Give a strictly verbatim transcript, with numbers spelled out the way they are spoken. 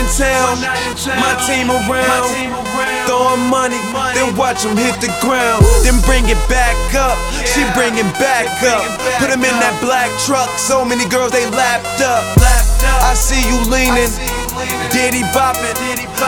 town, my team around, throwing money, then watch them hit the ground. Then bring it back up, she bring it back up. Put him in that black truck, so many girls they lapped up. I see you leaning, Diddy bopping.